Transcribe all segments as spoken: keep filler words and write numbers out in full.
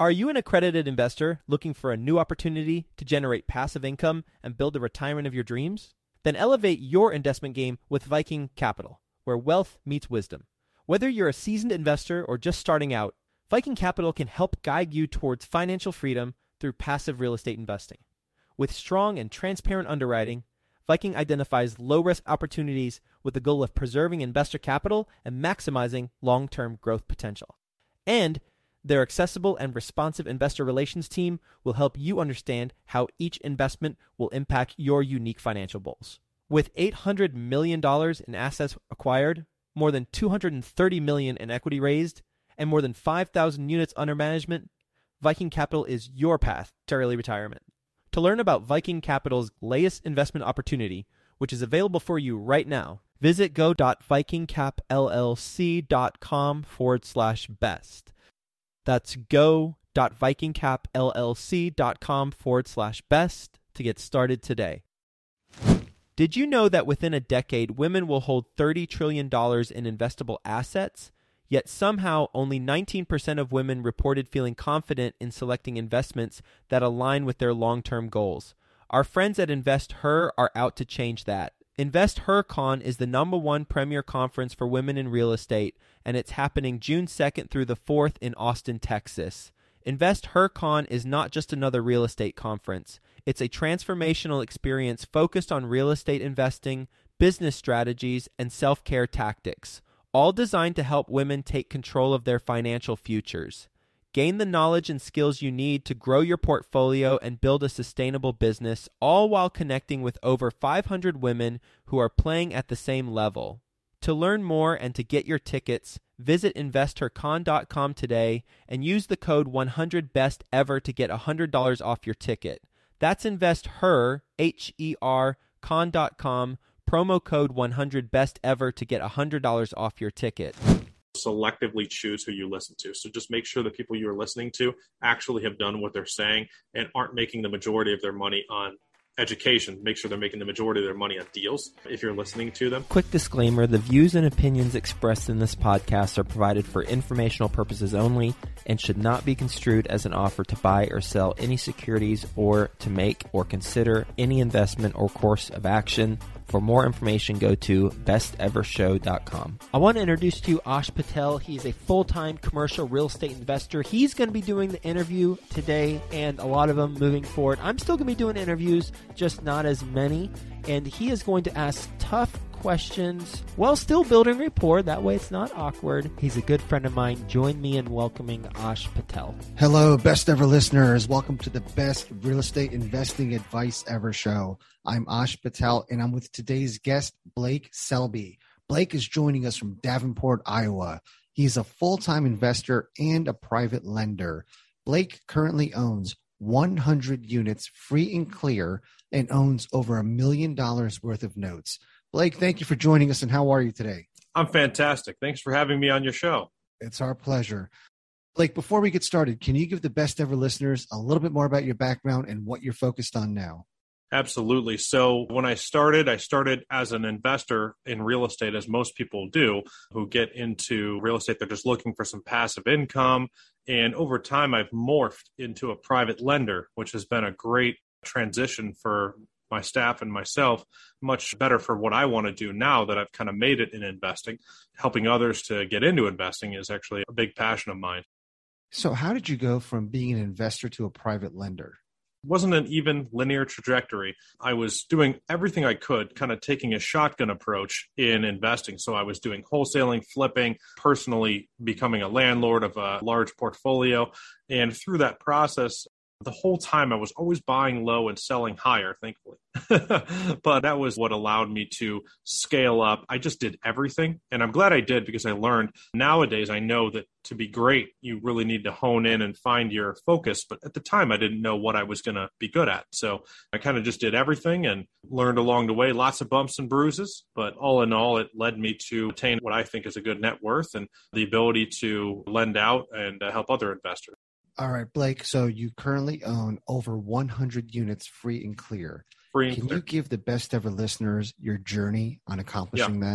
Are you an accredited investor looking for a new opportunity to generate passive income and build the retirement of your dreams? Then elevate your investment game with Viking Capital, where wealth meets wisdom. Whether you're a seasoned investor or just starting out, Viking Capital can help guide you towards financial freedom through passive real estate investing. With strong and transparent underwriting, Viking identifies low-risk opportunities with the goal of preserving investor capital and maximizing long-term growth potential. And their accessible and responsive investor relations team will help you understand how each investment will impact your unique financial goals. With eight hundred million dollars in assets acquired, more than two hundred thirty million dollars in equity raised, and more than five thousand units under management, Viking Capital is your path to early retirement. To learn about Viking Capital's latest investment opportunity, which is available for you right now, visit go.vikingcapllc.com forward slash best. That's go.vikingcapllc.com forward slash best to get started today. Did you know that within a decade, women will hold thirty trillion dollars in investable assets? Yet somehow only nineteen percent of women reported feeling confident in selecting investments that align with their long-term goals. Our friends at InvestHer are out to change that. InvestHerCon is the number one premier conference for women in real estate, and it's happening June second through the fourth in Austin, Texas. InvestHerCon is not just another real estate conference. It's a transformational experience focused on real estate investing, business strategies, and self-care tactics, all designed to help women take control of their financial futures. Gain the knowledge and skills you need to grow your portfolio and build a sustainable business, all while connecting with over five hundred women who are playing at the same level. To learn more and to get your tickets, visit investor con dot com today and use the code one hundred best ever to get one hundred dollars off your ticket. That's InvestHer, H E R, con dot com, promo code one hundred best ever to get one hundred dollars off your ticket. Selectively choose who you listen to. So just make sure the people you are listening to actually have done what they're saying and aren't making the majority of their money on education. Make sure they're making the majority of their money on deals if you're listening to them. Quick disclaimer, the views and opinions expressed in this podcast are provided for informational purposes only and should not be construed as an offer to buy or sell any securities or to make or consider any investment or course of action. For more information, go to best ever show dot com. I want to introduce to you Ash Patel. He's a full-time commercial real estate investor. He's going to be doing the interview today and a lot of them moving forward. I'm still going to be doing interviews, just not as many. And he is going to ask tough questions while still building rapport. That way it's not awkward. He's a good friend of mine. Join me in welcoming Ash Patel. Hello, best ever listeners. Welcome to the best real estate investing advice ever show. I'm Ash Patel, and I'm with today's guest, Blake Selby. Blake is joining us from Davenport, Iowa. He's a full-time investor and a private lender. Blake currently owns one hundred units free and clear and owns over a million dollars worth of notes. Blake, thank you for joining us, and how are you today? I'm fantastic. Thanks for having me on your show. It's our pleasure. Blake, before we get started, can you give the best ever listeners a little bit more about your background and what you're focused on now? Absolutely. So when I started, I started as an investor in real estate, as most people do, who get into real estate. They're just looking for some passive income. And over time, I've morphed into a private lender, which has been a great transition for my staff and myself, much better for what I want to do now that I've kind of made it in investing. Helping others to get into investing is actually a big passion of mine. So how did you go from being an investor to a private lender? It wasn't an even linear trajectory. I was doing everything I could, kind of taking a shotgun approach in investing. So I was doing wholesaling, flipping, personally becoming a landlord of a large portfolio. And through that process, the whole time I was always buying low and selling higher, thankfully. But that was what allowed me to scale up. I just did everything. And I'm glad I did, because I learned nowadays I know that to be great, you really need to hone in and find your focus. But at the time, I didn't know what I was going to be good at. So I kind of just did everything and learned along the way, lots of bumps and bruises. But all in all, it led me to attain what I think is a good net worth and the ability to lend out and uh, help other investors. All right, Blake. So you currently own over one hundred units free and clear. Free and Can clear. you give the best ever listeners your journey on accomplishing yeah. that?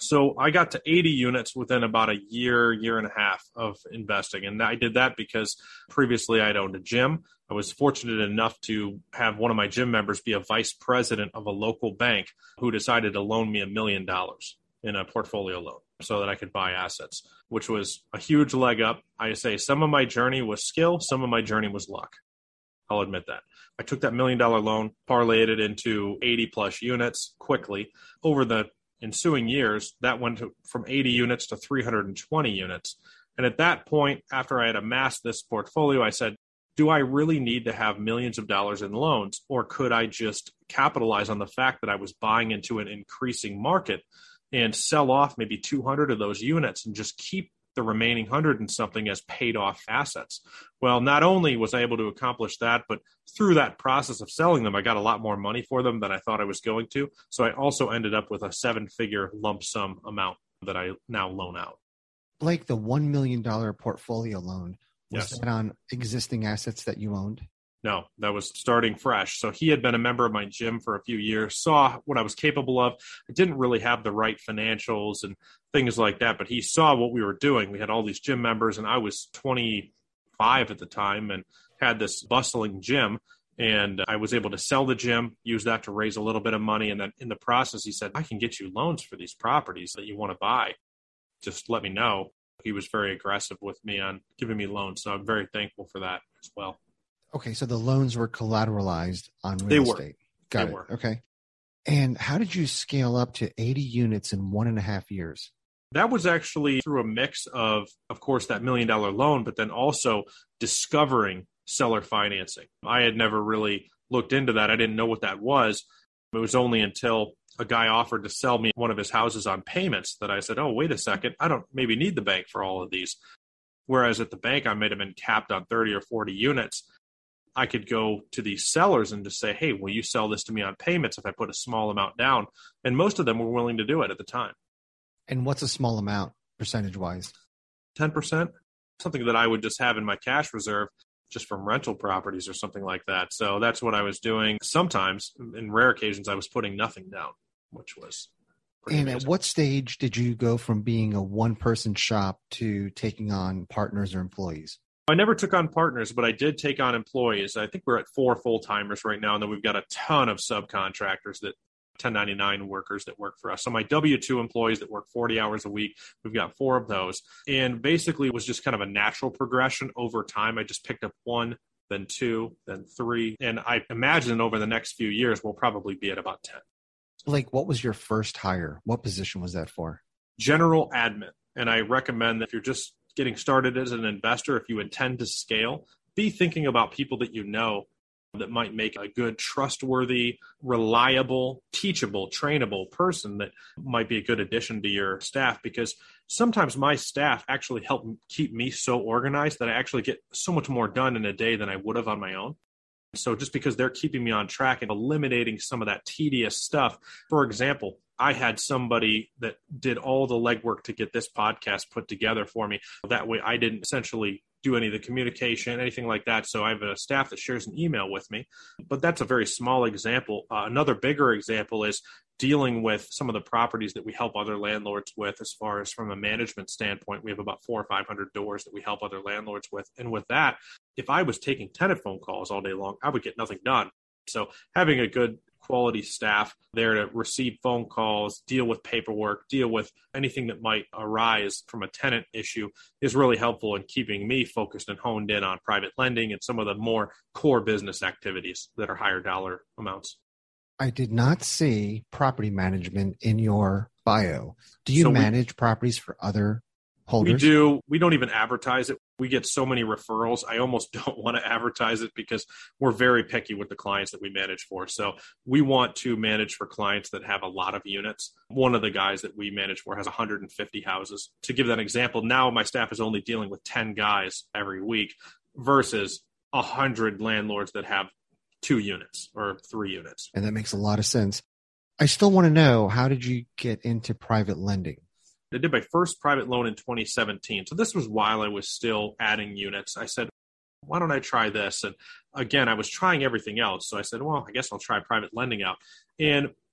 So I got to eighty units within about a year, year and a half of investing. And I did that because previously I'd owned a gym. I was fortunate enough to have one of my gym members be a vice president of a local bank who decided to loan me a million dollars in a portfolio loan so that I could buy assets, which was a huge leg up. I say some of my journey was skill, some of my journey was luck. I'll admit that. I took that million dollar loan, parlayed it into eighty plus units quickly. Over the ensuing years, that went to, from eighty units to three hundred twenty units. And at that point, after I had amassed this portfolio, I said, do I really need to have millions of dollars in loans, or could I just capitalize on the fact that I was buying into an increasing market and sell off maybe two hundred of those units and just keep the remaining hundred and something as paid off assets? Well, not only was I able to accomplish that, but through that process of selling them, I got a lot more money for them than I thought I was going to. So I also ended up with a seven figure lump sum amount that I now loan out. Blake, the one million dollars portfolio loan, was Yes. that on existing assets that you owned? No, that was starting fresh. So he had been a member of my gym for a few years, saw what I was capable of. I didn't really have the right financials and things like that, but he saw what we were doing. We had all these gym members, and I was twenty-five at the time and had this bustling gym. And I was able to sell the gym, use that to raise a little bit of money. And then in the process, he said, I can get you loans for these properties that you want to buy. Just let me know. He was very aggressive with me on giving me loans. So I'm very thankful for that as well. Okay, so the loans were collateralized on real They were. estate. Got They it. were. Okay. And how did you scale up to eighty units in one and a half years? That was actually through a mix of, of course, that million dollar loan, but then also discovering seller financing. I had never really looked into that. I didn't know what that was. It was only until a guy offered to sell me one of his houses on payments that I said, oh, wait a second, I don't maybe need the bank for all of these. Whereas at the bank, I might have been capped on thirty or forty units. I could go to these sellers and just say, hey, will you sell this to me on payments if I put a small amount down? And most of them were willing to do it at the time. And what's a small amount percentage-wise? ten percent, something that I would just have in my cash reserve just from rental properties or something like that. So that's what I was doing. Sometimes, in rare occasions, I was putting nothing down, which was pretty And amazing. at what stage did you go from being a one-person shop to taking on partners or employees? I never took on partners, but I did take on employees. I think we're at four full-timers right now, and then we've got a ton of subcontractors, that ten ninety-nine workers that work for us. So my W two employees that work forty hours a week, we've got four of those. And basically it was just kind of a natural progression over time. I just picked up one, then two, then three. And I imagine over the next few years, we'll probably be at about ten. Blake, what was your first hire? What position was that for? General admin. And I recommend that if you're just getting started as an investor, if you intend to scale, be thinking about people that you know that might make a good, trustworthy, reliable, teachable, trainable person that might be a good addition to your staff. Because sometimes my staff actually help keep me so organized that I actually get so much more done in a day than I would have on my own. So just because they're keeping me on track and eliminating some of that tedious stuff. For example, I had somebody that did all the legwork to get this podcast put together for me. That way I didn't essentially do any of the communication, anything like that. So I have a staff that shares an email with me. But that's a very small example. Uh, another bigger example is dealing with some of the properties that we help other landlords with, as far as from a management standpoint. We have about four or five hundred doors that we help other landlords with. And with that, if I was taking tenant phone calls all day long, I would get nothing done. So having a good quality staff there to receive phone calls, deal with paperwork, deal with anything that might arise from a tenant issue is really helpful in keeping me focused and honed in on private lending and some of the more core business activities that are higher dollar amounts. I did not see property management in your bio. Do you So we- manage properties for other holders? We do. We don't even advertise it. We get so many referrals. I almost don't want to advertise it because we're very picky with the clients that we manage for. So we want to manage for clients that have a lot of units. One of the guys that we manage for has one hundred fifty houses. To give that example, now my staff is only dealing with ten guys every week versus one hundred landlords that have two units or three units. And that makes a lot of sense. I still want to know, how did you get into private lending? I did my first private loan in twenty seventeen. So this was while I was still adding units. I said, why don't I try this? And again, I was trying everything else. So I said, well, I guess I'll try private lending out. And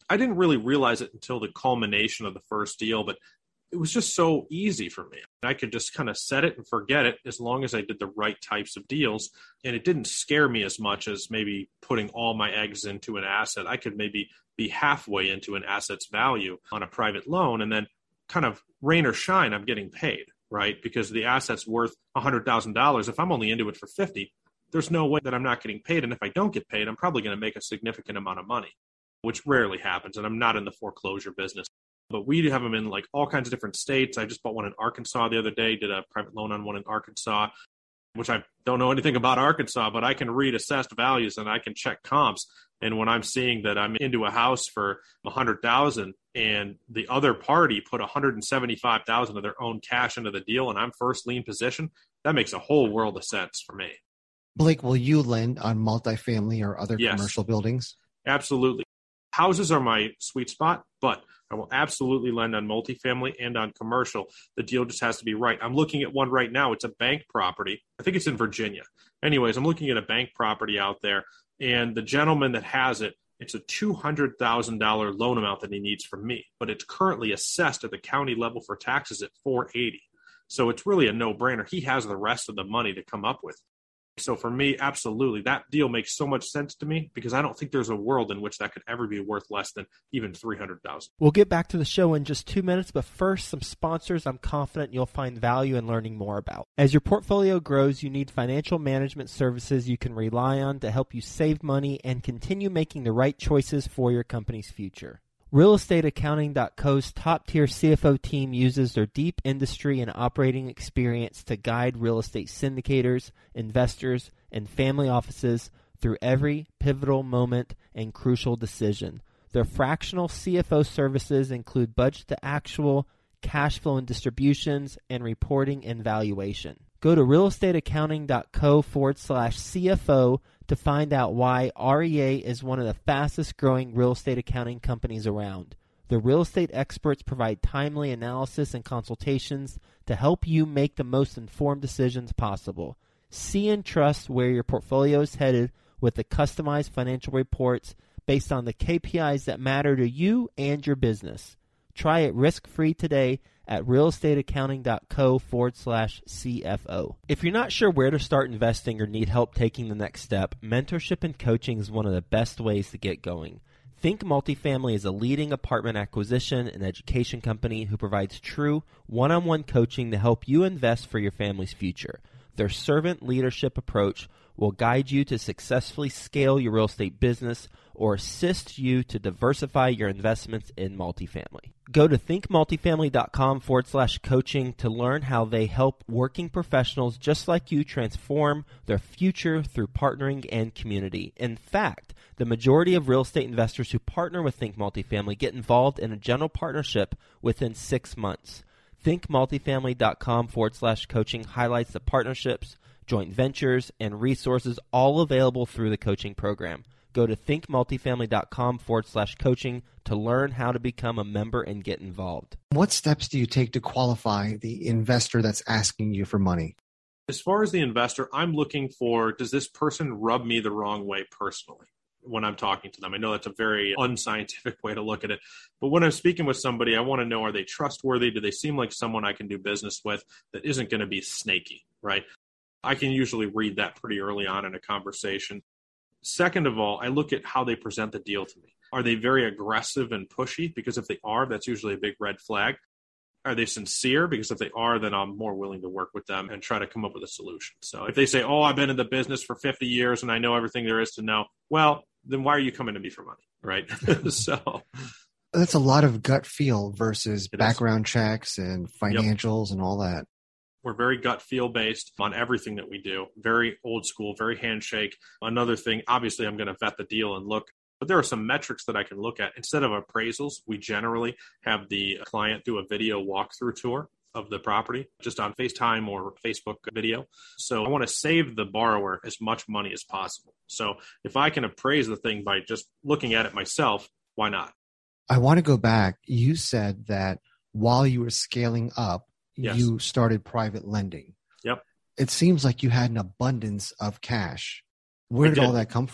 I didn't really realize it until the culmination of the first deal, but it was just so easy for me. I could just kind of set it and forget it as long as I did the right types of deals. And it didn't scare me as much as maybe putting all my eggs into an asset. I could maybe be halfway into an asset's value on a private loan, and then kind of rain or shine, I'm getting paid, right? Because the asset's worth one hundred thousand dollars. If I'm only into it for fifty, there's no way that I'm not getting paid. And if I don't get paid, I'm probably going to make a significant amount of money, which rarely happens. And I'm not in the foreclosure business. But we have them in like all kinds of different states. I just bought one in Arkansas the other day, did a private loan on one in Arkansas, which I don't know anything about Arkansas, but I can read assessed values and I can check comps. And when I'm seeing that I'm into a house for one hundred thousand dollars and the other party put one hundred seventy-five thousand dollars of their own cash into the deal and I'm first lien position, that makes a whole world of sense for me. Blake, will you lend on multifamily or other Yes. commercial buildings? Absolutely. Houses are my sweet spot, but I will absolutely lend on multifamily and on commercial. The deal just has to be right. I'm looking at one right now. It's a bank property. I think it's in Virginia. Anyways, I'm looking at a bank property out there, and the gentleman that has it, it's a two hundred thousand dollars loan amount that he needs from me, but it's currently assessed at the county level for taxes at four hundred eighty dollars. So it's really a no-brainer. He has the rest of the money to come up with. So for me, absolutely, that deal makes so much sense to me because I don't think there's a world in which that could ever be worth less than even three hundred thousand dollars. We'll get back to the show in just two minutes, but first, some sponsors I'm confident you'll find value in learning more about. As your portfolio grows, you need financial management services you can rely on to help you save money and continue making the right choices for your company's future. real estate accounting dot co's top-tier C F O team uses their deep industry and operating experience to guide real estate syndicators, investors, and family offices through every pivotal moment and crucial decision. Their fractional C F O services include budget to actual, cash flow and distributions, and reporting and valuation. Go to real estate accounting dot co forward slash CFO to find out why R E A is one of the fastest growing real estate accounting companies around. The real estate experts provide timely analysis and consultations to help you make the most informed decisions possible. See and trust where your portfolio is headed with the customized financial reports based on the K P Is that matter to you and your business. Try it risk-free today at real estate accounting dot co forward slash CFO. If you're not sure where to start investing or need help taking the next step, mentorship and coaching is one of the best ways to get going. Think Multifamily is a leading apartment acquisition and education company who provides true one-on-one coaching to help you invest for your family's future. Their servant leadership approach will guide you to successfully scale your real estate business or assist you to diversify your investments in multifamily. Go to think multifamily dot com forward slash coaching to learn how they help working professionals just like you transform their future through partnering and community. In fact, the majority of real estate investors who partner with Think Multifamily get involved in a general partnership within six months. think multifamily dot com forward slash coaching highlights the partnerships, joint ventures, and resources all available through the coaching program. Go to think multifamily dot com forward slash coaching to learn how to become a member and get involved. What steps do you take to qualify the investor that's asking you for money? As far as the investor, I'm looking for, does this person rub me the wrong way personally when I'm talking to them? I know that's a very unscientific way to look at it, but when I'm speaking with somebody, I want to know, are they trustworthy? Do they seem like someone I can do business with that isn't going to be snaky, right? I can usually read that pretty early on in a conversation. Second of all, I look at how they present the deal to me. Are they very aggressive and pushy? Because if they are, that's usually a big red flag. Are they sincere? Because if they are, then I'm more willing to work with them and try to come up with a solution. So if they say, oh, I've been in the business for fifty years and I know everything there is to know, well, then why are you coming to me for money, right? So that's a lot of gut feel versus It background is. checks and financials yep. and all that. We're very gut feel based on everything that we do. Very old school, very handshake. Another thing, obviously, I'm going to vet the deal and look, but there are some metrics that I can look at. Instead of appraisals, we generally have the client do a video walkthrough tour of the property just on FaceTime or Facebook video. So I want to save the borrower as much money as possible. So if I can appraise the thing by just looking at it myself, why not? I want to go back. You said that while you were scaling up, yes. you started private lending. Yep. It seems like you had an abundance of cash. Where I did, did all that come from?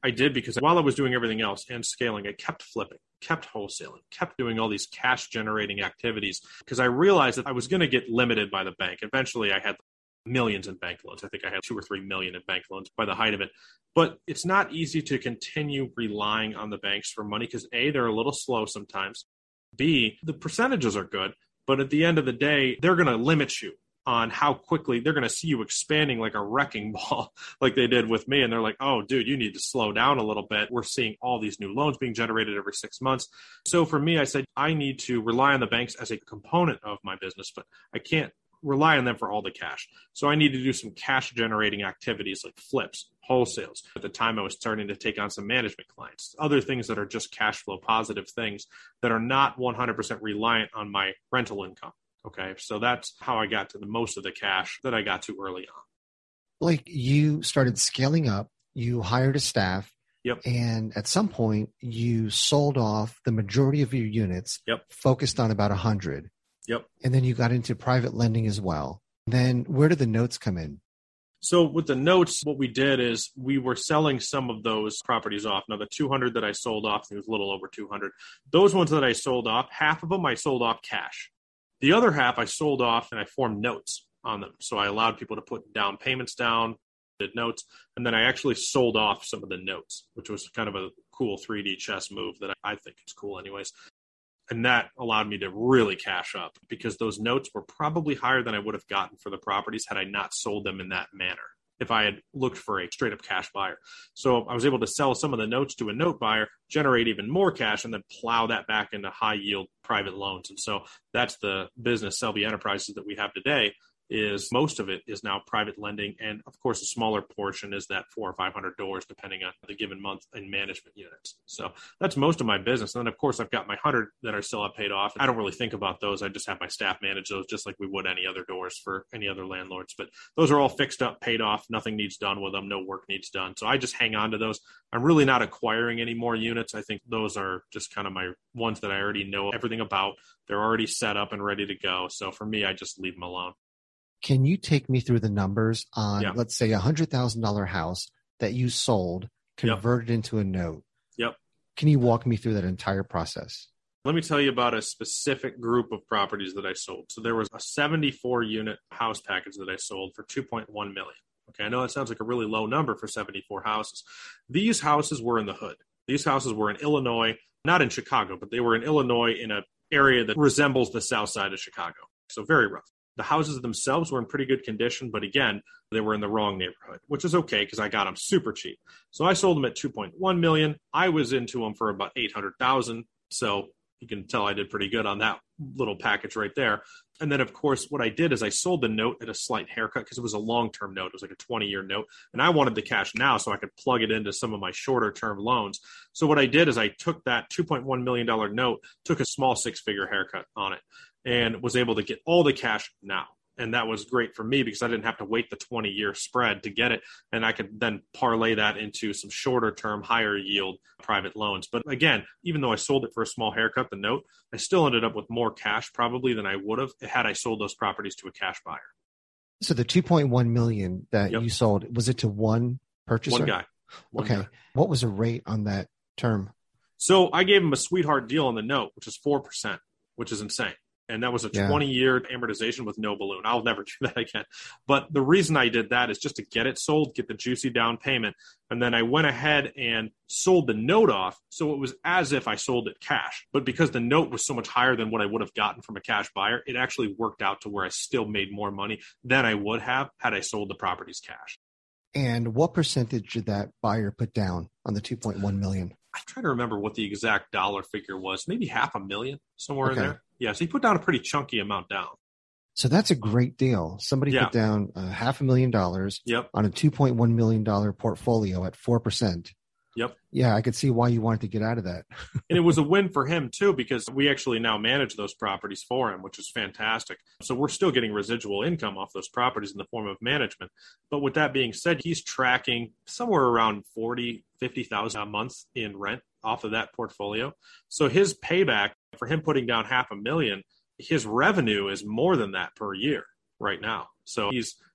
I did because while I was doing everything else and scaling, I kept flipping, kept wholesaling, kept doing all these cash generating activities because I realized that I was going to get limited by the bank. Eventually, I had millions in bank loans. I think I had two or three million in bank loans by the height of it. But it's not easy to continue relying on the banks for money because A, they're a little slow sometimes. B, the percentages are good, but at the end of the day, they're going to limit you on how quickly they're going to see you expanding like a wrecking ball like they did with me. And they're like, oh, dude, you need to slow down a little bit. We're seeing all these new loans being generated every six months. So for me, I said, I need to rely on the banks as a component of my business, but I can't rely on them for all the cash. So I need to do some cash generating activities like flips, wholesales. At the time, I was starting to take on some management clients, other things that are just cash flow positive things that are not one hundred percent reliant on my rental income. Okay, so that's how I got to the most of the cash that I got to early on. Blake, you started scaling up, you hired a staff, yep. and at some point you sold off the majority of your units, yep. focused on about one hundred. Yep. And then you got into private lending as well. Then where did the notes come in? So with the notes, what we did is we were selling some of those properties off. Now, the two hundred that I sold off, it was a little over two hundred. Those ones that I sold off, half of them I sold off cash. The other half I sold off and I formed notes on them. So I allowed people to put down payments down, did notes, and then I actually sold off some of the notes, which was kind of a cool three D chess move that I think is cool anyways. And that allowed me to really cash up because those notes were probably higher than I would have gotten for the properties had I not sold them in that manner, if I had looked for a straight up cash buyer. So I was able to sell some of the notes to a note buyer, generate even more cash, and then plow that back into high yield private loans. And so that's the business Selby Enterprises that we have today. Is most of it is now private lending. And of course, a smaller portion is that four or five hundred doors, depending on the given month in management units. So that's most of my business. And then of course, I've got my hundred that are still paid off. I don't really think about those. I just have my staff manage those just like we would any other doors for any other landlords. But those are all fixed up, paid off. Nothing needs done with them. No work needs done. So I just hang on to those. I'm really not acquiring any more units. I think those are just kind of my ones that I already know everything about. They're already set up and ready to go. So for me, I just leave them alone. Can you take me through the numbers on, yeah. let's say, a one hundred thousand dollars house that you sold, converted yep. into a note? Yep. Can you walk me through that entire process? Let me tell you about a specific group of properties that I sold. So there was a seventy-four unit house package that I sold for two point one million dollars. Okay, I know that sounds like a really low number for seventy-four houses. These houses were in the hood. These houses were in Illinois, not in Chicago, but they were in Illinois in an area that resembles the south side of Chicago. So very rough. The houses themselves were in pretty good condition, but again, they were in the wrong neighborhood, which is okay because I got them super cheap. So I sold them at two point one million dollars. I was into them for about eight hundred thousand dollars. So you can tell I did pretty good on that little package right there. And then, of course, what I did is I sold the note at a slight haircut because it was a long-term note. It was like a twenty-year note. And I wanted the cash now so I could plug it into some of my shorter-term loans. So what I did is I took that two point one million dollars note, took a small six-figure haircut on it, and was able to get all the cash now. And that was great for me because I didn't have to wait the twenty-year spread to get it. And I could then parlay that into some shorter-term, higher-yield private loans. But again, even though I sold it for a small haircut, the note, I still ended up with more cash probably than I would have had I sold those properties to a cash buyer. So the two point one million dollars that yep. you sold, was it to one purchaser? One guy. One okay. guy. What was the rate on that term? So I gave him a sweetheart deal on the note, which is four percent, which is insane. And that was a twenty-year yeah. amortization with no balloon. I'll never do that again. But the reason I did that is just to get it sold, get the juicy down payment. And then I went ahead and sold the note off. So it was as if I sold it cash. But because the note was so much higher than what I would have gotten from a cash buyer, it actually worked out to where I still made more money than I would have had I sold the properties cash. And what percentage did that buyer put down on the two point one million dollars? I'm trying to remember what the exact dollar figure was. Maybe half a million, somewhere okay. in there. Yeah, so he put down a pretty chunky amount down. So that's a great deal. Somebody yeah. put down uh, half a million dollars yep. on a two point one million dollars portfolio at four percent. Yep. Yeah, I could see why you wanted to get out of that. And it was a win for him too, because we actually now manage those properties for him, which is fantastic. So we're still getting residual income off those properties in the form of management. But with that being said, he's tracking somewhere around forty, fifty thousand a month in rent off of that portfolio. So his payback for him putting down half a million, his revenue is more than that per year right now. So he's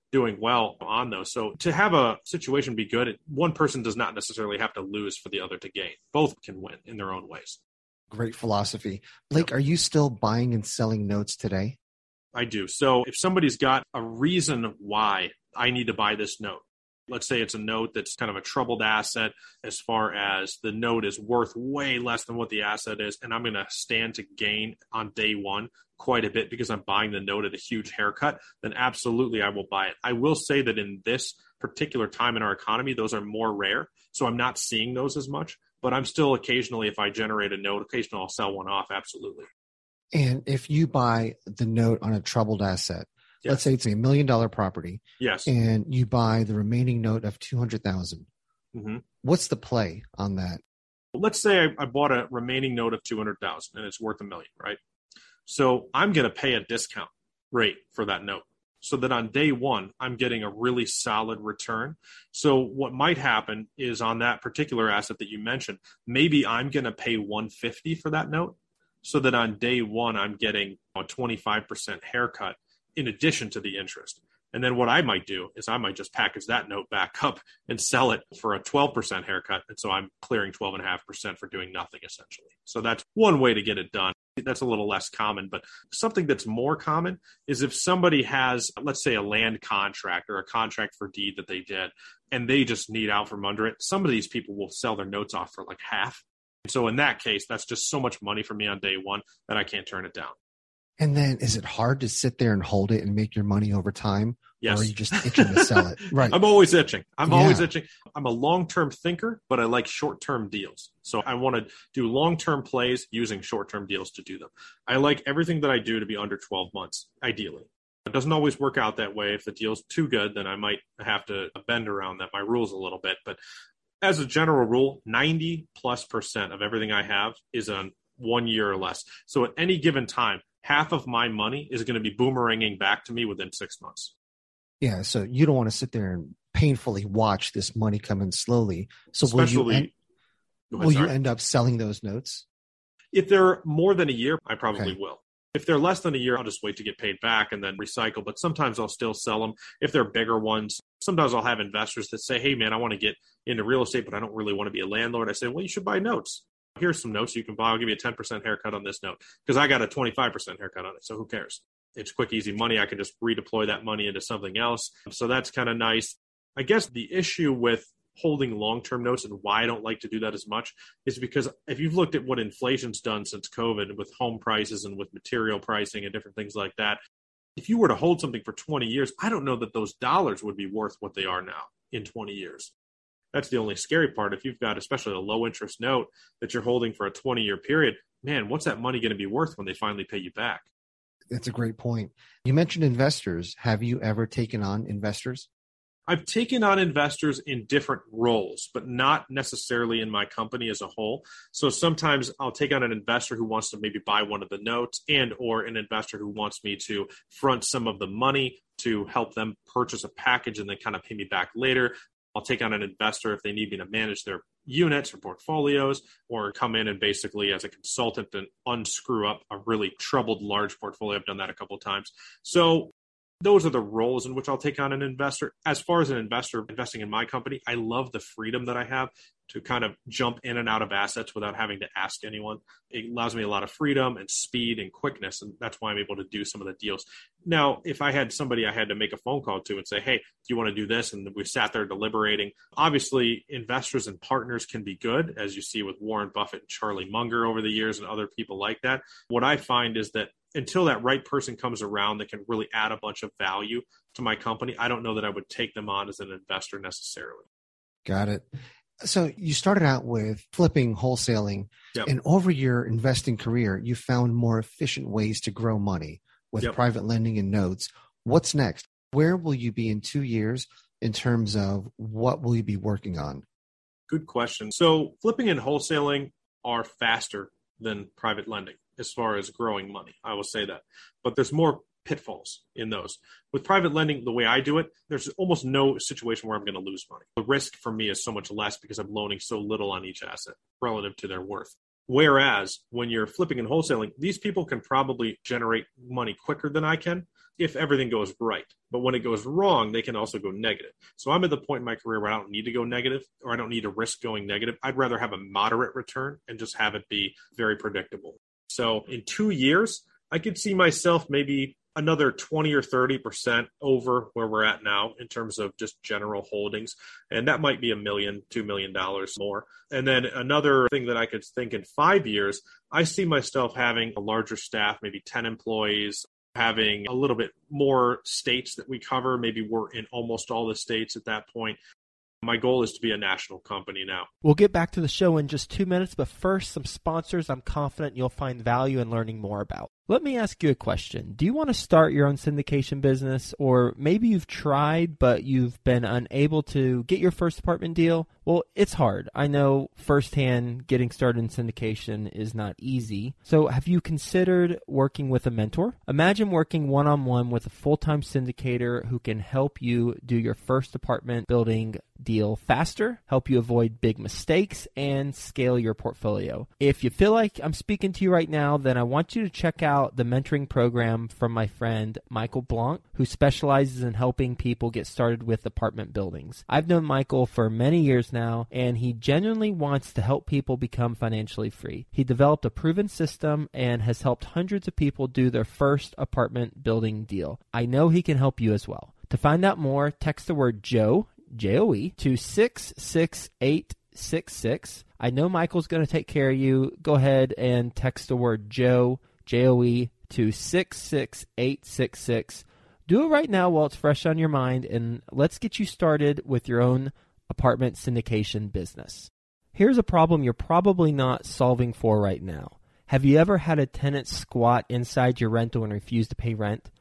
doing well on those. So to have a situation be good, one person does not necessarily have to lose for the other to gain. Both can win in their own ways. Great philosophy. Blake, yep. Are you still buying and selling notes today? I do. So if somebody's got a reason why I need to buy this note, let's say it's a note that's kind of a troubled asset as far as the note is worth way less than what the asset is, and I'm going to stand to gain on day one quite a bit because I'm buying the note at a huge haircut, then absolutely I will buy it. I will say that in this particular time in our economy, those are more rare, so I'm not seeing those as much, but I'm still occasionally, if I generate a note, occasionally I'll sell one off, absolutely. And if you buy the note on a troubled asset, yes. Let's say it's a million dollar property. Yes. And you buy the remaining note of two hundred thousand dollars. Mm-hmm. What's the play on that? Let's say I, I bought a remaining note of two hundred thousand dollars and it's worth a million, right? So I'm going to pay a discount rate for that note so that on day one, I'm getting a really solid return. So what might happen is on that particular asset that you mentioned, maybe I'm going to pay one hundred fifty dollars for that note so that on day one, I'm getting a twenty-five percent haircut in addition to the interest. And then what I might do is I might just package that note back up and sell it for a twelve percent haircut. And so I'm clearing twelve point five percent for doing nothing, essentially. So that's one way to get it done. That's a little less common, but something that's more common is if somebody has, let's say, a land contract or a contract for deed that they did, and they just need out from under it. Some of these people will sell their notes off for like half. So in that case, that's just so much money for me on day one that I can't turn it down. And then is it hard to sit there and hold it and make your money over time? Yes. Or are you just itching to sell it? Right. I'm always itching. I'm yeah. always itching. I'm a long-term thinker, but I like short-term deals. So I want to do long-term plays using short-term deals to do them. I like everything that I do to be under twelve months, ideally. It doesn't always work out that way. If the deal's too good, then I might have to bend around that, my rules a little bit. But as a general rule, ninety plus percent of everything I have is on one year or less. So at any given time, half of my money is going to be boomeranging back to me within six months. Yeah. So you don't want to sit there and painfully watch this money come in slowly. So Especially, will, you end, ahead, will you end up selling those notes? If they're more than a year, I probably okay. will. If they're less than a year, I'll just wait to get paid back and then recycle. But sometimes I'll still sell them. If they're bigger ones, sometimes I'll have investors that say, hey, man, I want to get into real estate, but I don't really want to be a landlord. I say, well, you should buy notes. Here's some notes you can buy. I'll give you a ten percent haircut on this note because I got a twenty-five percent haircut on it. So who cares? It's quick, easy money. I can just redeploy that money into something else. So that's kind of nice. I guess the issue with holding long-term notes and why I don't like to do that as much is because if you've looked at what inflation's done since COVID with home prices and with material pricing and different things like that, if you were to hold something for twenty years, I don't know that those dollars would be worth what they are now in twenty years. That's the only scary part. If you've got especially a low interest note that you're holding for a twenty year period, man, what's that money going to be worth when they finally pay you back? That's a great point. You mentioned investors. Have you ever taken on investors? I've taken on investors in different roles, but not necessarily in my company as a whole. So sometimes I'll take on an investor who wants to maybe buy one of the notes and or an investor who wants me to front some of the money to help them purchase a package and then kind of pay me back later. I'll take on an investor if they need me to manage their units or portfolios or come in and basically as a consultant and unscrew up a really troubled large portfolio. I've done that a couple of times. So those are the roles in which I'll take on an investor. As far as an investor investing in my company, I love the freedom that I have to kind of jump in and out of assets without having to ask anyone. It allows me a lot of freedom and speed and quickness, and that's why I'm able to do some of the deals. Now, if I had somebody I had to make a phone call to and say, hey, do you want to do this? And we sat there deliberating. Obviously, investors and partners can be good, as you see with Warren Buffett and Charlie Munger over the years and other people like that. What I find is that until that right person comes around that can really add a bunch of value to my company, I don't know that I would take them on as an investor necessarily. Got it. So you started out with flipping, wholesaling, yep. and over your investing career, you found more efficient ways to grow money with yep. private lending and notes. What's next? Where will you be in two years in terms of what will you be working on? Good question. So flipping and wholesaling are faster than private lending as far as growing money. I will say that. But there's more pitfalls in those. With private lending, the way I do it, there's almost no situation where I'm going to lose money. The risk for me is so much less because I'm loaning so little on each asset relative to their worth. Whereas when you're flipping and wholesaling, these people can probably generate money quicker than I can. if everything goes right. But when it goes wrong, they can also go negative. So I'm at the point in my career where I don't need to go negative, or I don't need to risk going negative. I'd rather have a moderate return and just have it be very predictable. So in two years, I could see myself maybe another twenty or thirty percent over where we're at now in terms of just general holdings. And that might be a million, two million dollars more. And then another thing that I could think in five years, I see myself having a larger staff, maybe ten employees, having a little bit more states that we cover. Maybe we're in almost all the states at that point. My goal is to be a national company now. We'll get back to the show in just two minutes, but first, some sponsors I'm confident you'll find value in learning more about. Let me ask you a question. Do you want to start your own syndication business, or maybe you've tried, but you've been unable to get your first apartment deal? Well, it's hard. I know firsthand getting started in syndication is not easy. So have you considered working with a mentor? Imagine working one-on-one with a full-time syndicator who can help you do your first apartment building deal faster, help you avoid big mistakes, and scale your portfolio. If you feel like I'm speaking to you right now, then I want you to check out the mentoring program from my friend Michael Blanc, who specializes in helping people get started with apartment buildings. I've known Michael for many years now, and he genuinely wants to help people become financially free. He developed a proven system and has helped hundreds of people do their first apartment building deal. I know he can help you as well. To find out more, text the word Joe, J O E, to six six eight six six. I know Michael's going to take care of you. Go ahead and text the word Joe, J O E, to six six eight six six. Do it right now while it's fresh on your mind, and let's get you started with your own apartment syndication business. Here's a problem you're probably not solving for right now. Have you ever had a tenant squat inside your rental and refuse to pay rent?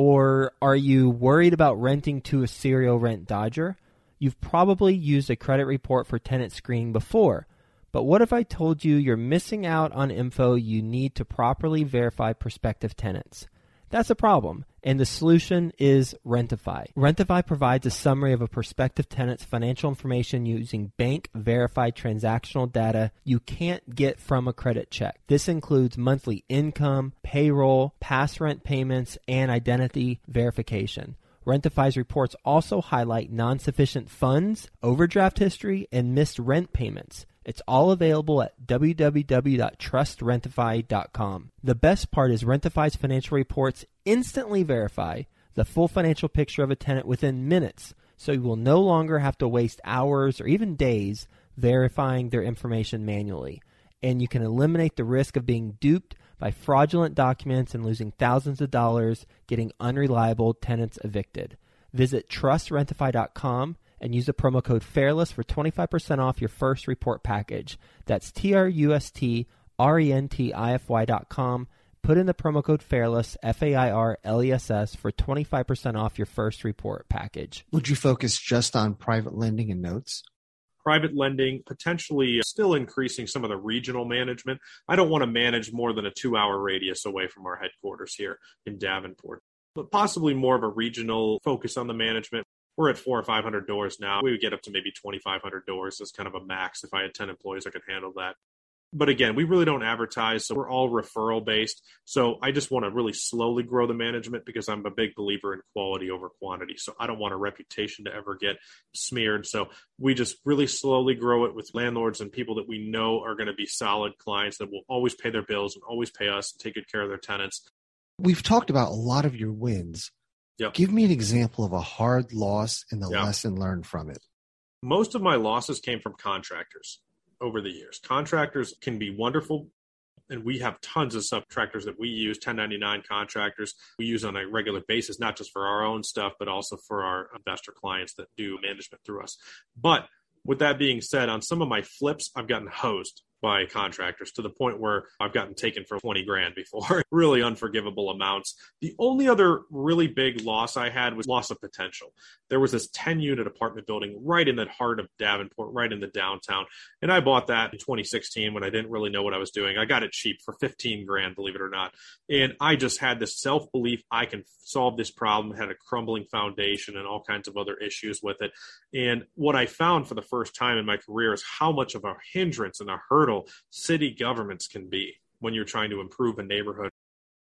Or are you worried about renting to a serial rent dodger? You've probably used a credit report for tenant screening before. But what if I told you you're missing out on info you need to properly verify prospective tenants? That's a problem, and the solution is Rentify. Rentify provides a summary of a prospective tenant's financial information using bank-verified transactional data you can't get from a credit check. This includes monthly income, payroll, past rent payments, and identity verification. Rentify's reports also highlight non-sufficient funds, overdraft history, and missed rent payments. It's all available at w w w dot trust rentify dot com. The best part is Rentify's financial reports instantly verify the full financial picture of a tenant within minutes, so you will no longer have to waste hours or even days verifying their information manually. And you can eliminate the risk of being duped by fraudulent documents and losing thousands of dollars getting unreliable tenants evicted. Visit trust rentify dot com and use the promo code FAIRLESS for twenty-five percent off your first report package. That's T R U S T R E N T I F Y dot com. Put in the promo code FAIRLESS, F A I R L E S S, for twenty-five percent off your first report package. Would you focus just on private lending and notes? Private lending, potentially still increasing some of the regional management. I don't want to manage more than a two-hour radius away from our headquarters here in Davenport, but possibly more of a regional focus on the management. We're at four or five hundred doors now. We would get up to maybe twenty-five hundred doors as kind of a max. If I had ten employees, I could handle that. But again, we really don't advertise, so we're all referral based. So I just want to really slowly grow the management because I'm a big believer in quality over quantity. So I don't want a reputation to ever get smeared. So we just really slowly grow it with landlords and people that we know are going to be solid clients that will always pay their bills and always pay us and take good care of their tenants. We've talked about a lot of your wins. Yep. Give me an example of a hard loss and the Yep. lesson learned from it. Most of my losses came from contractors over the years. Contractors can be wonderful, and we have tons of subcontractors that we use, ten ninety-nine contractors we use on a regular basis, not just for our own stuff, but also for our investor clients that do management through us. But with that being said, on some of my flips, I've gotten hosed by contractors to the point where I've gotten taken for twenty grand before. Really unforgivable amounts. The only other really big loss I had was loss of potential. There was this ten unit apartment building right in the heart of Davenport, right in the downtown. And I bought that in twenty sixteen when I didn't really know what I was doing. I got it cheap for fifteen grand, believe it or not. And I just had this self-belief I can solve this problem, had a crumbling foundation and all kinds of other issues with it. And what I found for the first time in my career is how much of a hindrance and a hurdle city governments can be when you're trying to improve a neighborhood.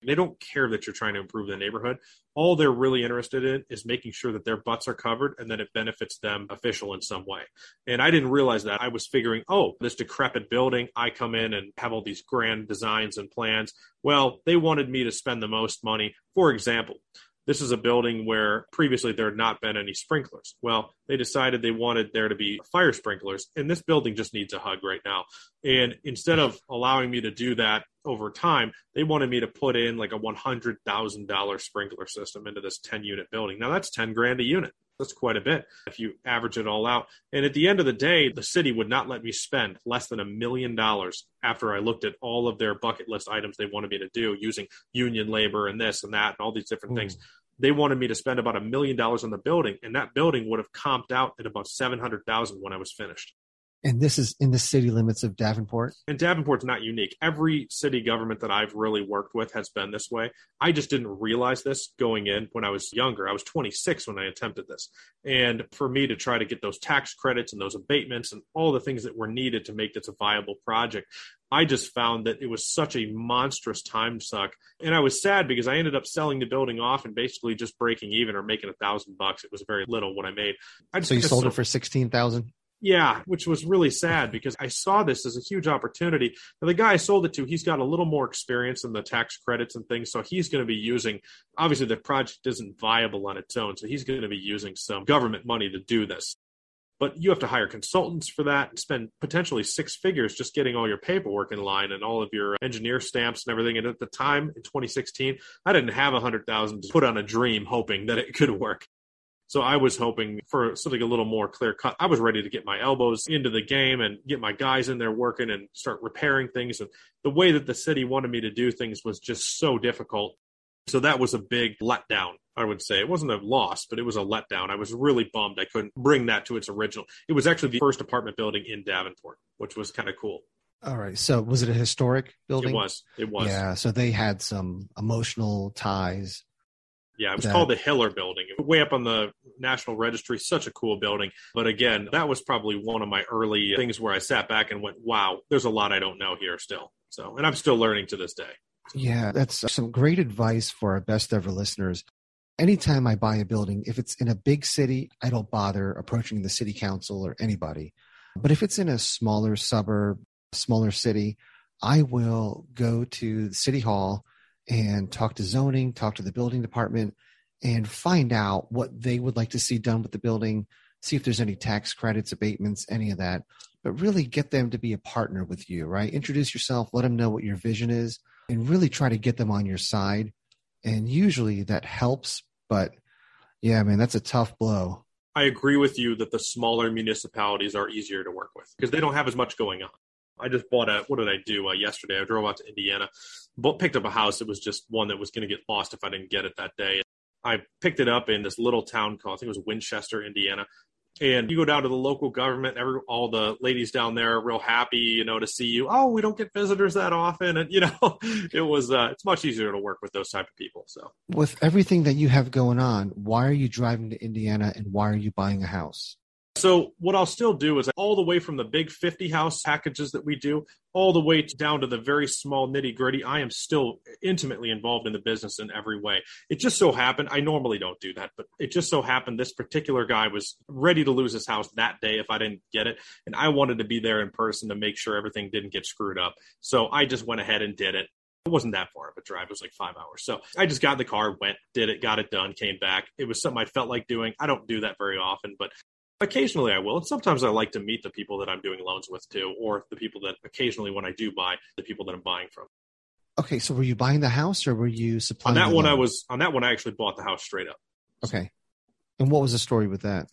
They don't care that you're trying to improve the neighborhood. All they're really interested in is making sure that their butts are covered and that it benefits them official in some way. And I didn't realize that. I was figuring, oh, this decrepit building, I come in and have all these grand designs and plans. Well, they wanted me to spend the most money. For example, this is a building where previously there had not been any sprinklers. Well, they decided they wanted there to be fire sprinklers, and this building just needs a hug right now. And instead of allowing me to do that over time, they wanted me to put in like a one hundred thousand dollars sprinkler system into this ten-unit building. Now, that's ten grand a unit. That's quite a bit if you average it all out. And at the end of the day, the city would not let me spend less than a million dollars after I looked at all of their bucket list items they wanted me to do using union labor and this and that and all these different mm. things. They wanted me to spend about a million dollars on the building, and that building would have comped out at about seven hundred thousand dollars when I was finished. And this is in the city limits of Davenport? And Davenport's not unique. Every city government that I've really worked with has been this way. I just didn't realize this going in when I was younger. I was twenty-six when I attempted this. And for me to try to get those tax credits and those abatements and all the things that were needed to make this a viable project, I just found that it was such a monstrous time suck. And I was sad because I ended up selling the building off and basically just breaking even or making a thousand bucks. It was very little what I made. I just so you sold it for sixteen thousand? Yeah, which was really sad because I saw this as a huge opportunity. Now, the guy I sold it to, he's got a little more experience in the tax credits and things, so he's going to be using, obviously the project isn't viable on its own, so he's going to be using some government money to do this. But you have to hire consultants for that and spend potentially six figures just getting all your paperwork in line and all of your engineer stamps and everything. And at the time, in twenty sixteen, I didn't have one hundred thousand dollars to put on a dream hoping that it could work. So I was hoping for something a little more clear cut. I was ready to get my elbows into the game and get my guys in there working and start repairing things. And the way that the city wanted me to do things was just so difficult. So that was a big letdown, I would say. It wasn't a loss, but it was a letdown. I was really bummed I couldn't bring that to its original. It was actually the first apartment building in Davenport, which was kind of cool. All right. So was it a historic building? It was. It was. Yeah. So they had some emotional ties. Yeah, it was that... called the Hiller Building. Way up on the National Registry, such a cool building. But again, that was probably one of my early things where I sat back and went, wow, there's a lot I don't know here still. So, and I'm still learning to this day. Yeah, that's some great advice for our best ever listeners. Anytime I buy a building, if it's in a big city, I don't bother approaching the city council or anybody. But if it's in a smaller suburb, smaller city, I will go to the city hall and talk to zoning, talk to the building department, and find out what they would like to see done with the building, see if there's any tax credits, abatements, any of that, but really get them to be a partner with you, right? Introduce yourself, let them know what your vision is, and really try to get them on your side. And usually that helps, but yeah, man, that's a tough blow. I agree with you that the smaller municipalities are easier to work with because they don't have as much going on. I just bought a, what did I do uh, yesterday? I drove out to Indiana, but picked up a house. It was just one that was going to get lost if I didn't get it that day. I picked it up in this little town called, I think it was Winchester, Indiana. And you go down to the local government, every, all the ladies down there are real happy, you know, to see you. Oh, we don't get visitors that often. And, you know, it was, uh, it's much easier to work with those type of people. So with everything that you have going on, why are you driving to Indiana and why are you buying a house? So what I'll still do is all the way from the big fifty house packages that we do, all the way down to the very small nitty gritty, I am still intimately involved in the business in every way. It just so happened, I normally don't do that, but it just so happened this particular guy was ready to lose his house that day if I didn't get it. And I wanted to be there in person to make sure everything didn't get screwed up. So I just went ahead and did it. It wasn't that far of a drive. It was like five hours. So I just got in the car, went, did it, got it done, came back. It was something I felt like doing. I don't do that very often, but occasionally I will. And sometimes I like to meet the people that I'm doing loans with too, or the people that occasionally when I do buy, the people that I'm buying from. Okay. So were you buying the house or were you supplying? On that one, loan? I was, on that one, I actually bought the house straight up. Okay. And what was the story with that?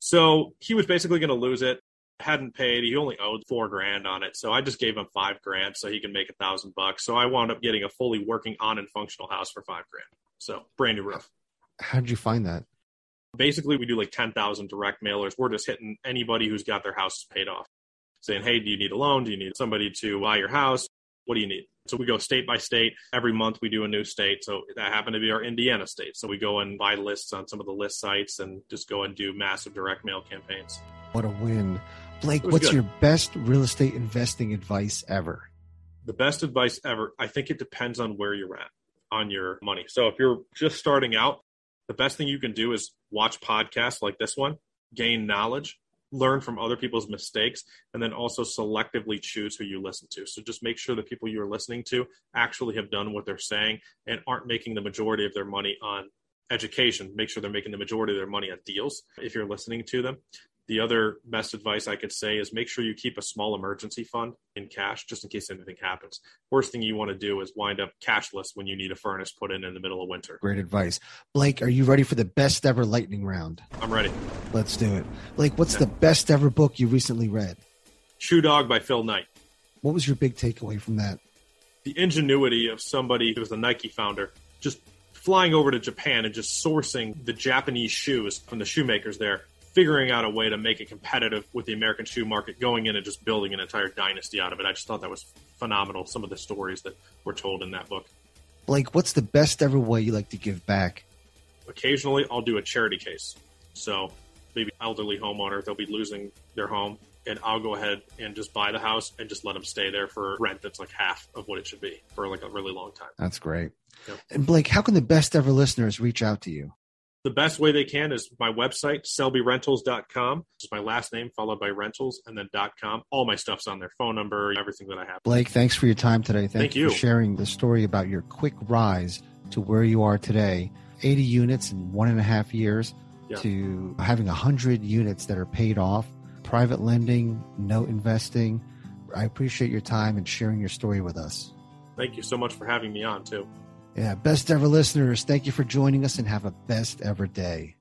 So he was basically going to lose it. Hadn't paid. He only owed four grand on it. So I just gave him five grand so he can make a thousand bucks. So I wound up getting a fully working on and functional house for five grand. So brand new roof. How did you find that? Basically, we do like ten thousand direct mailers. We're just hitting anybody who's got their houses paid off, saying, hey, do you need a loan? Do you need somebody to buy your house? What do you need? So we go state by state. Every month we do a new state. So that happened to be our Indiana state. So we go and buy lists on some of the list sites and just go and do massive direct mail campaigns. What a win. Blake, what's good. your best real estate investing advice ever? The best advice ever, I think it depends on where you're at. on your money. So if you're just starting out, the best thing you can do is watch podcasts like this one, gain knowledge, learn from other people's mistakes, and then also selectively choose who you listen to. So just make sure the people you're listening to actually have done what they're saying and aren't making the majority of their money on education. Make sure they're making the majority of their money on deals if you're listening to them. The other best advice I could say is make sure you keep a small emergency fund in cash just in case anything happens. Worst thing you want to do is wind up cashless when you need a furnace put in in the middle of winter. Great advice. Blake, are you ready for the best ever lightning round? I'm ready. Let's do it. Blake, what's yeah. the best ever book you recently read? Shoe Dog by Phil Knight. What was your big takeaway from that? The ingenuity of somebody who was the Nike founder, just flying over to Japan and just sourcing the Japanese shoes from the shoemakers there, figuring out a way to make it competitive with the American shoe market, going in and just building an entire dynasty out of it. I just thought that was phenomenal, some of the stories that were told in that book. Blake, what's the best ever way you like to give back? Occasionally, I'll do a charity case. So maybe elderly homeowner, they'll be losing their home, and I'll go ahead and just buy the house and just let them stay there for rent that's like half of what it should be for like a really long time. That's great. Yep. And Blake, how can the best ever listeners reach out to you? The best way they can is my website, selby rentals dot com. It's my last name followed by rentals and then .com. All my stuff's on there, phone number, everything that I have. Blake, thanks for your time today. Thank, Thank you for sharing the story about your quick rise to where you are today. eighty units in one and a half years yeah. to having one hundred units that are paid off, private lending, note investing. I appreciate your time and sharing your story with us. Thank you so much for having me on, too. Yeah, best ever listeners, thank you for joining us and have a best ever day.